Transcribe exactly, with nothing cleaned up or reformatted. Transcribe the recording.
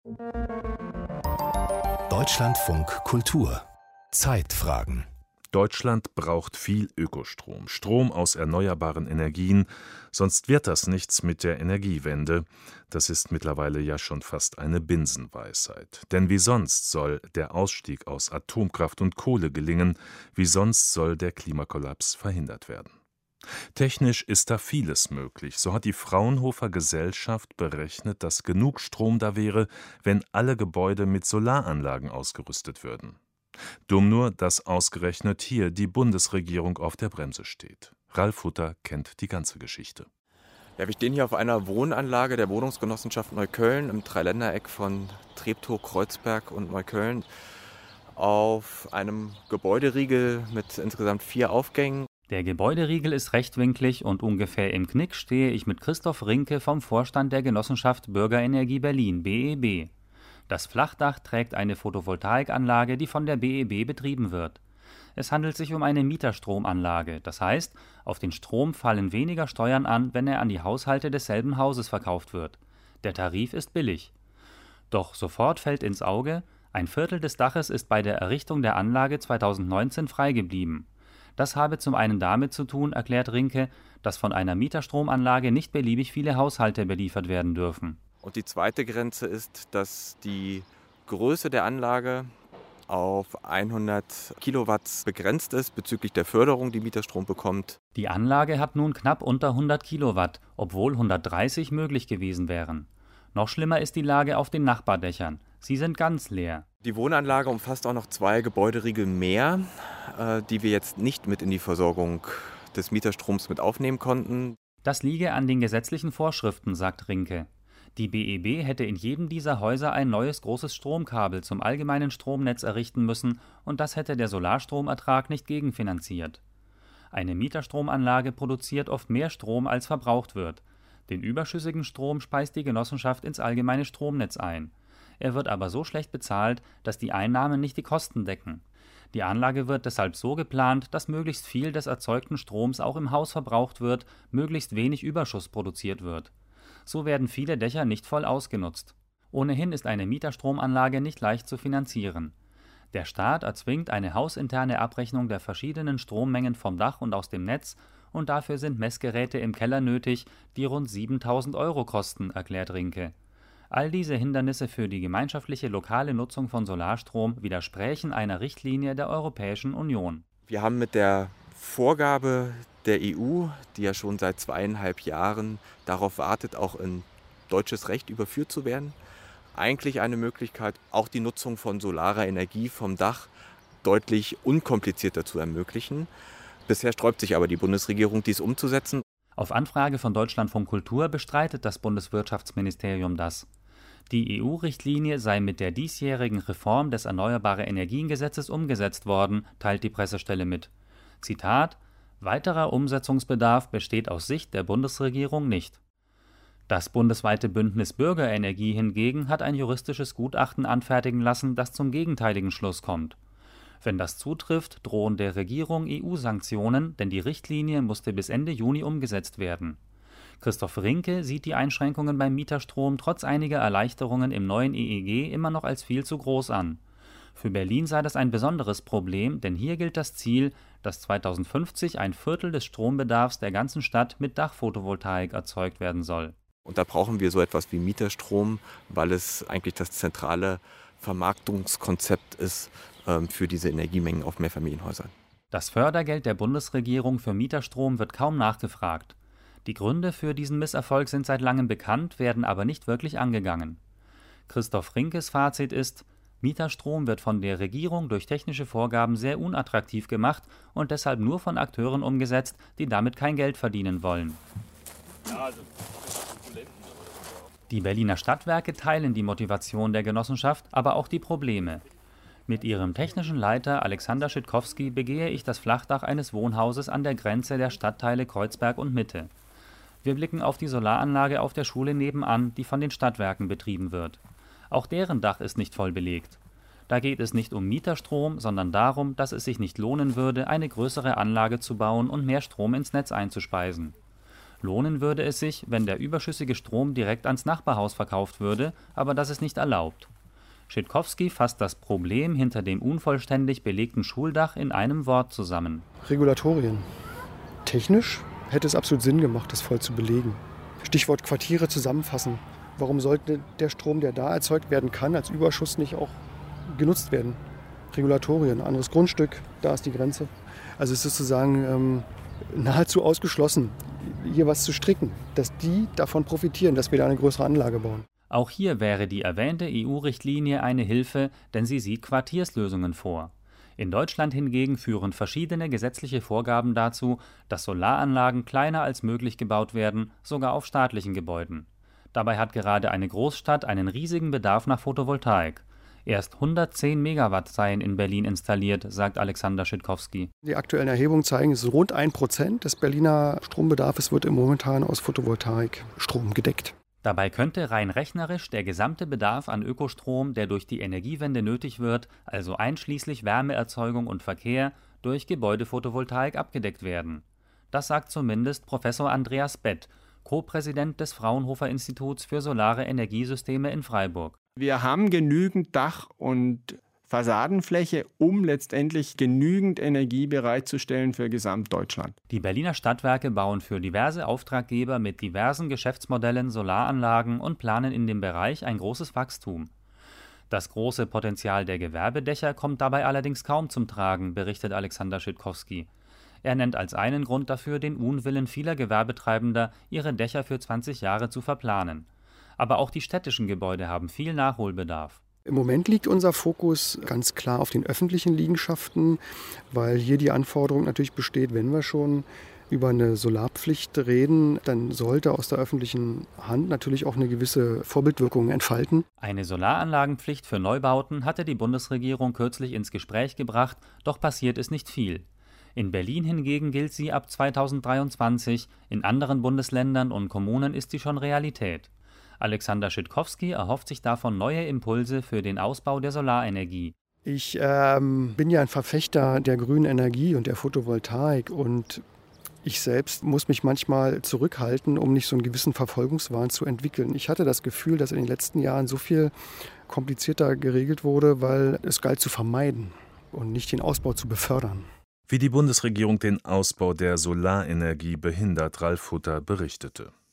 Deutschlandfunk Kultur Zeitfragen. Deutschland braucht viel Ökostrom, Strom aus erneuerbaren Energien, sonst wird das nichts mit der Energiewende. Das ist mittlerweile ja schon fast eine Binsenweisheit. Denn wie sonst soll der Ausstieg aus Atomkraft und Kohle gelingen, wie sonst soll der Klimakollaps verhindert werden? Technisch ist da vieles möglich. So hat die Fraunhofer Gesellschaft berechnet, dass genug Strom da wäre, wenn alle Gebäude mit Solaranlagen ausgerüstet würden. Dumm nur, dass ausgerechnet hier die Bundesregierung auf der Bremse steht. Ralf Hutter kennt die ganze Geschichte. Ja, wir stehen hier auf einer Wohnanlage der Wohnungsgenossenschaft Neukölln im Dreiländereck von Treptow, Kreuzberg und Neukölln auf einem Gebäuderiegel mit insgesamt vier Aufgängen. Der Gebäuderiegel ist rechtwinklig und ungefähr im Knick stehe ich mit Christoph Rinke vom Vorstand der Genossenschaft Bürgerenergie Berlin, B E B. Das Flachdach trägt eine Photovoltaikanlage, die von der B E B betrieben wird. Es handelt sich um eine Mieterstromanlage, das heißt, auf den Strom fallen weniger Steuern an, wenn er an die Haushalte desselben Hauses verkauft wird. Der Tarif ist billig. Doch sofort fällt ins Auge, ein Viertel des Daches ist bei der Errichtung der Anlage zweitausendneunzehn frei geblieben. Das habe zum einen damit zu tun, erklärt Rinke, dass von einer Mieterstromanlage nicht beliebig viele Haushalte beliefert werden dürfen. Und die zweite Grenze ist, dass die Größe der Anlage auf hundert Kilowatt begrenzt ist bezüglich der Förderung, die Mieterstrom bekommt. Die Anlage hat nun knapp unter hundert Kilowatt, obwohl hundertdreißig möglich gewesen wären. Noch schlimmer ist die Lage auf den Nachbardächern. Sie sind ganz leer. Die Wohnanlage umfasst auch noch zwei Gebäuderiegel mehr, äh, die wir jetzt nicht mit in die Versorgung des Mieterstroms mit aufnehmen konnten. Das liege an den gesetzlichen Vorschriften, sagt Rinke. Die B E B hätte in jedem dieser Häuser ein neues großes Stromkabel zum allgemeinen Stromnetz errichten müssen und das hätte der Solarstromertrag nicht gegenfinanziert. Eine Mieterstromanlage produziert oft mehr Strom, als verbraucht wird. Den überschüssigen Strom speist die Genossenschaft ins allgemeine Stromnetz ein. Er wird aber so schlecht bezahlt, dass die Einnahmen nicht die Kosten decken. Die Anlage wird deshalb so geplant, dass möglichst viel des erzeugten Stroms auch im Haus verbraucht wird, möglichst wenig Überschuss produziert wird. So werden viele Dächer nicht voll ausgenutzt. Ohnehin ist eine Mieterstromanlage nicht leicht zu finanzieren. Der Staat erzwingt eine hausinterne Abrechnung der verschiedenen Strommengen vom Dach und aus dem Netz und dafür sind Messgeräte im Keller nötig, die rund siebentausend Euro kosten, erklärt Rinke. All diese Hindernisse für die gemeinschaftliche lokale Nutzung von Solarstrom widersprächen einer Richtlinie der Europäischen Union. Wir haben mit der Vorgabe der E U, die ja schon seit zweieinhalb Jahren darauf wartet, auch in deutsches Recht überführt zu werden, eigentlich eine Möglichkeit, auch die Nutzung von solarer Energie vom Dach deutlich unkomplizierter zu ermöglichen. Bisher sträubt sich aber die Bundesregierung, dies umzusetzen. Auf Anfrage von Deutschlandfunk Kultur bestreitet das Bundeswirtschaftsministerium das. Die E U-Richtlinie sei mit der diesjährigen Reform des Erneuerbare-Energien-Gesetzes umgesetzt worden, teilt die Pressestelle mit. Zitat: Weiterer Umsetzungsbedarf besteht aus Sicht der Bundesregierung nicht. Das bundesweite Bündnis Bürgerenergie hingegen hat ein juristisches Gutachten anfertigen lassen, das zum gegenteiligen Schluss kommt. Wenn das zutrifft, drohen der Regierung E U-Sanktionen, denn die Richtlinie musste bis Ende Juni umgesetzt werden. Christoph Rinke sieht die Einschränkungen beim Mieterstrom trotz einiger Erleichterungen im neuen E E G immer noch als viel zu groß an. Für Berlin sei das ein besonderes Problem, denn hier gilt das Ziel, dass zweitausendfünfzig ein Viertel des Strombedarfs der ganzen Stadt mit Dachphotovoltaik erzeugt werden soll. Und da brauchen wir so etwas wie Mieterstrom, weil es eigentlich das zentrale Vermarktungskonzept ist ähm, für diese Energiemengen auf Mehrfamilienhäusern. Das Fördergeld der Bundesregierung für Mieterstrom wird kaum nachgefragt. Die Gründe für diesen Misserfolg sind seit langem bekannt, werden aber nicht wirklich angegangen. Christoph Rinkes Fazit ist: Mieterstrom wird von der Regierung durch technische Vorgaben sehr unattraktiv gemacht und deshalb nur von Akteuren umgesetzt, die damit kein Geld verdienen wollen. Die Berliner Stadtwerke teilen die Motivation der Genossenschaft, aber auch die Probleme. Mit ihrem technischen Leiter Alexander Schitkowski begehe ich das Flachdach eines Wohnhauses an der Grenze der Stadtteile Kreuzberg und Mitte. Wir blicken auf die Solaranlage auf der Schule nebenan, die von den Stadtwerken betrieben wird. Auch deren Dach ist nicht voll belegt. Da geht es nicht um Mieterstrom, sondern darum, dass es sich nicht lohnen würde, eine größere Anlage zu bauen und mehr Strom ins Netz einzuspeisen. Lohnen würde es sich, wenn der überschüssige Strom direkt ans Nachbarhaus verkauft würde, aber das ist nicht erlaubt. Schitkowski fasst das Problem hinter dem unvollständig belegten Schuldach in einem Wort zusammen. Regulatorien. Technisch hätte es absolut Sinn gemacht, das voll zu belegen. Stichwort Quartiere zusammenfassen. Warum sollte der Strom, der da erzeugt werden kann, als Überschuss nicht auch genutzt werden? Regulatorien, anderes Grundstück, da ist die Grenze. Also es ist sozusagen ähm, nahezu ausgeschlossen, hier was zu stricken, dass die davon profitieren, dass wir da eine größere Anlage bauen. Auch hier wäre die erwähnte E U-Richtlinie eine Hilfe, denn sie sieht Quartierslösungen vor. In Deutschland hingegen führen verschiedene gesetzliche Vorgaben dazu, dass Solaranlagen kleiner als möglich gebaut werden, sogar auf staatlichen Gebäuden. Dabei hat gerade eine Großstadt einen riesigen Bedarf nach Photovoltaik. Erst hundertzehn Megawatt seien in Berlin installiert, sagt Alexander Schitkowski. Die aktuellen Erhebungen zeigen, es ist rund ein Prozent des Berliner Strombedarfs wird im momentan aus Photovoltaikstrom gedeckt. Dabei könnte rein rechnerisch der gesamte Bedarf an Ökostrom, der durch die Energiewende nötig wird, also einschließlich Wärmeerzeugung und Verkehr, durch Gebäudephotovoltaik abgedeckt werden. Das sagt zumindest Professor Andreas Bett, Co-Präsident des Fraunhofer-Instituts für solare Energiesysteme in Freiburg. Wir haben genügend Dach- und Fassadenfläche, um letztendlich genügend Energie bereitzustellen für Gesamtdeutschland. Die Berliner Stadtwerke bauen für diverse Auftraggeber mit diversen Geschäftsmodellen Solaranlagen und planen in dem Bereich ein großes Wachstum. Das große Potenzial der Gewerbedächer kommt dabei allerdings kaum zum Tragen, berichtet Alexander Schitkowski. Er nennt als einen Grund dafür den Unwillen vieler Gewerbetreibender, ihre Dächer für zwanzig Jahre zu verplanen. Aber auch die städtischen Gebäude haben viel Nachholbedarf. Im Moment liegt unser Fokus ganz klar auf den öffentlichen Liegenschaften, weil hier die Anforderung natürlich besteht, wenn wir schon über eine Solarpflicht reden, dann sollte aus der öffentlichen Hand natürlich auch eine gewisse Vorbildwirkung entfalten. Eine Solaranlagenpflicht für Neubauten hatte die Bundesregierung kürzlich ins Gespräch gebracht, doch passiert ist nicht viel. In Berlin hingegen gilt sie ab zweitausenddreiundzwanzig, in anderen Bundesländern und Kommunen ist sie schon Realität. Alexander Schitkowski erhofft sich davon neue Impulse für den Ausbau der Solarenergie. Ich ähm, bin ja ein Verfechter der grünen Energie und der Photovoltaik und ich selbst muss mich manchmal zurückhalten, um nicht so einen gewissen Verfolgungswahn zu entwickeln. Ich hatte das Gefühl, dass in den letzten Jahren so viel komplizierter geregelt wurde, weil es galt zu vermeiden und nicht den Ausbau zu befördern. Wie die Bundesregierung den Ausbau der Solarenergie behindert, Ralf Hutter berichtete.